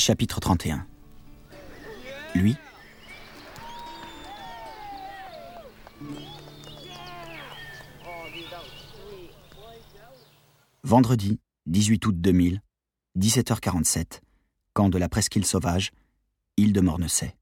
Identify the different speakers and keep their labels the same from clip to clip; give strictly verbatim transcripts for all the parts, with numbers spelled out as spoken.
Speaker 1: Chapitre trente et un. Lui. Vendredi, dix-huit août deux mille, dix-sept heures quarante-sept, camp de la presqu'île sauvage, île de Mornessay.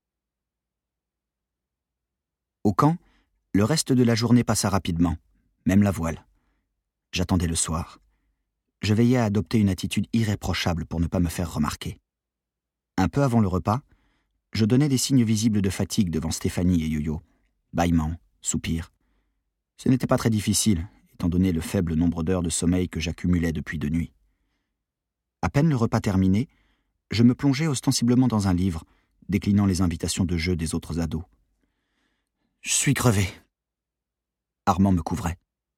Speaker 1: Au camp, le reste de la journée passa rapidement, même la voile. J'attendais le soir. Je veillais à adopter une attitude irréprochable pour ne pas me faire remarquer. Un peu avant le repas, je donnais des signes visibles de fatigue devant Stéphanie et Yo-Yo. Bâillements, soupirs. Ce n'était pas très difficile, étant donné le faible nombre d'heures de sommeil que j'accumulais depuis deux nuits. À peine le repas terminé, je me plongeais ostensiblement dans un livre, déclinant les invitations de jeu des autres ados. « Je suis crevé. » Armand me couvrait.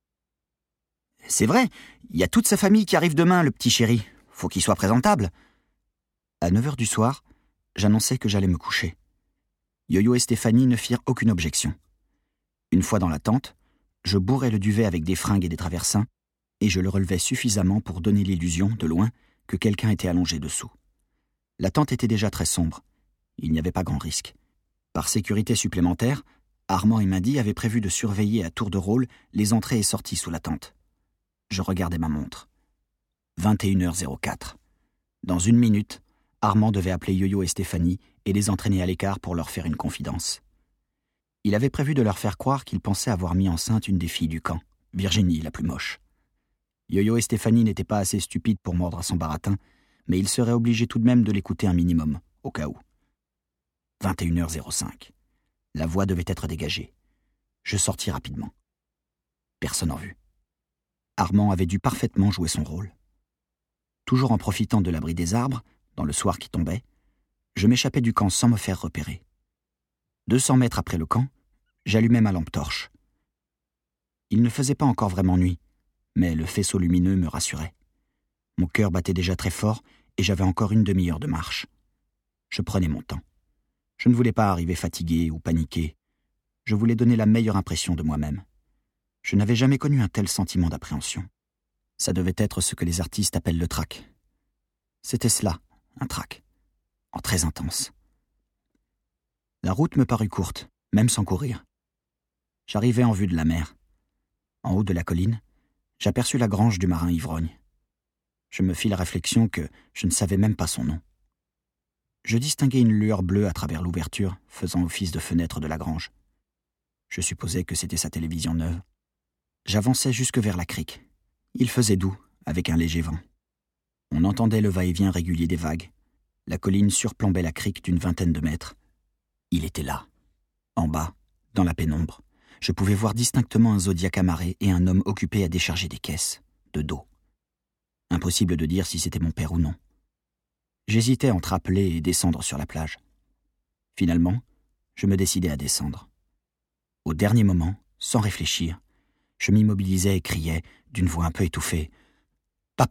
Speaker 1: « C'est vrai, il y a toute sa famille qui arrive demain, le petit chéri. Faut qu'il soit présentable. » À neuf heures du soir, j'annonçais que j'allais me coucher. Yo-Yo et Stéphanie ne firent aucune objection. Une fois dans la tente, je bourrais le duvet avec des fringues et des traversins, et je le relevais suffisamment pour donner l'illusion, de loin, que quelqu'un était allongé dessous. La tente était déjà très sombre. Il n'y avait pas grand risque. Par sécurité supplémentaire, Armand et Mindy avaient prévu de surveiller à tour de rôle les entrées et sorties sous la tente. Je regardais ma montre. vingt et une heures quatre. Dans une minute, Armand devait appeler Yo-Yo et Stéphanie et les entraîner à l'écart pour leur faire une confidence. Il avait prévu de leur faire croire qu'il pensait avoir mis enceinte une des filles du camp, Virginie, la plus moche. Yo-Yo et Stéphanie n'étaient pas assez stupides pour mordre à son baratin, mais ils seraient obligés tout de même de l'écouter un minimum, au cas où. vingt et une heures cinq. La voie devait être dégagée. Je sortis rapidement. Personne en vue. Armand avait dû parfaitement jouer son rôle. Toujours en profitant de l'abri des arbres, dans le soir qui tombait, je m'échappais du camp sans me faire repérer. deux cents mètres après le camp, j'allumai ma lampe torche. Il ne faisait pas encore vraiment nuit, mais le faisceau lumineux me rassurait. Mon cœur battait déjà très fort et j'avais encore une demi-heure de marche. Je prenais mon temps. Je ne voulais pas arriver fatigué ou paniqué. Je voulais donner la meilleure impression de moi-même. Je n'avais jamais connu un tel sentiment d'appréhension. Ça devait être ce que les artistes appellent le trac. C'était cela, un trac, en très intense. La route me parut courte, même sans courir. J'arrivais en vue de la mer. En haut de la colline, j'aperçus la grange du marin ivrogne. Je me fis la réflexion que je ne savais même pas son nom. Je distinguai une lueur bleue à travers l'ouverture, faisant office de fenêtre de la grange. Je supposais que c'était sa télévision neuve. J'avançais jusque vers la crique. Il faisait doux, avec un léger vent. On entendait le va-et-vient régulier des vagues. La colline surplombait la crique d'une vingtaine de mètres. Il était là. En bas, dans la pénombre, je pouvais voir distinctement un zodiaque amarré et un homme occupé à décharger des caisses, de dos. Impossible de dire si c'était mon père ou non. J'hésitais entre appeler et descendre sur la plage. Finalement, je me décidai à descendre. Au dernier moment, sans réfléchir, je m'immobilisais et criais, d'une voix un peu étouffée, « Papa !»